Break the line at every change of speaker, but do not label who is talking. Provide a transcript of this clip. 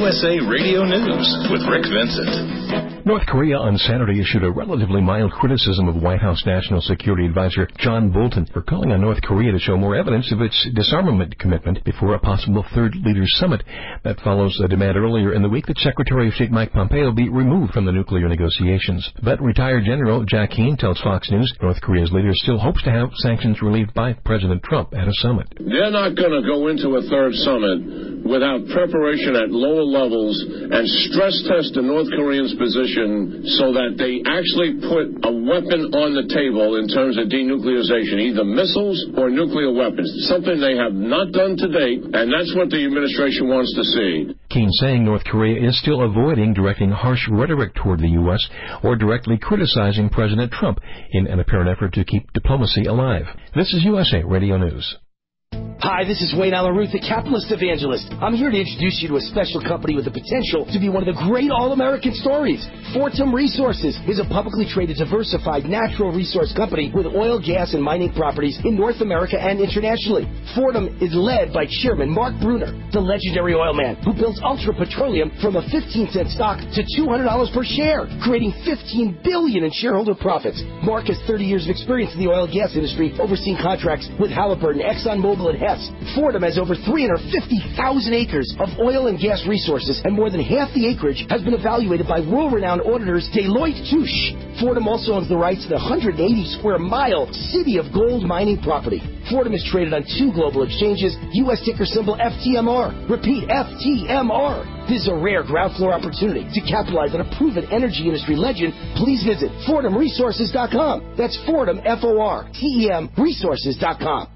USA Radio News with Rick Vincent.
North Korea on Saturday issued a relatively mild criticism of White House National Security Advisor John Bolton for calling on North Korea to show more evidence of its disarmament commitment before a possible third leaders summit. That follows a demand earlier in the week that Secretary of State Mike Pompeo be removed from the nuclear negotiations. But retired General Jack Keane tells Fox News North Korea's leader still hopes to have sanctions relieved by President Trump at a summit.
They're not going to go into a third summit without preparation at lower levels and stress test the North Koreans' position so that they actually put a weapon on the table in terms of denuclearization, either missiles or nuclear weapons, something they have not done to date, and that's what the administration wants to see.
Keane saying North Korea is still avoiding directing harsh rhetoric toward the U.S. or directly criticizing President Trump in an apparent effort to keep diplomacy alive. This is USA Radio News.
Hi, this is Wayne Allen Ruth, the capitalist evangelist. I'm here to introduce you to a special company with the potential to be one of the great all-American stories. Fortum Resources is a publicly traded, diversified natural resource company with oil, gas, and mining properties in North America and internationally. Fortum is led by Chairman Mark Bruner, the legendary oil man who built Ultra Petroleum from a 15-cent stock to $200 per share, creating $15 billion in shareholder profits. Mark has 30 years of experience in the oil and gas industry, overseeing contracts with Halliburton, ExxonMobil, and Hess. Fortum has over 350,000 acres of oil and gas resources, and more than half the acreage has been evaluated by world-renowned auditors Deloitte Touche. Fortum also owns the rights to the 180-square-mile City of Gold mining property. Fortum is traded on 2 global exchanges, U.S. ticker symbol FTMR. Repeat, FTMR. This is a rare ground floor opportunity to capitalize on a proven energy industry legend. Please visit FortumResources.com. That's Fortum, F-O-R-T-E-M, resources.com.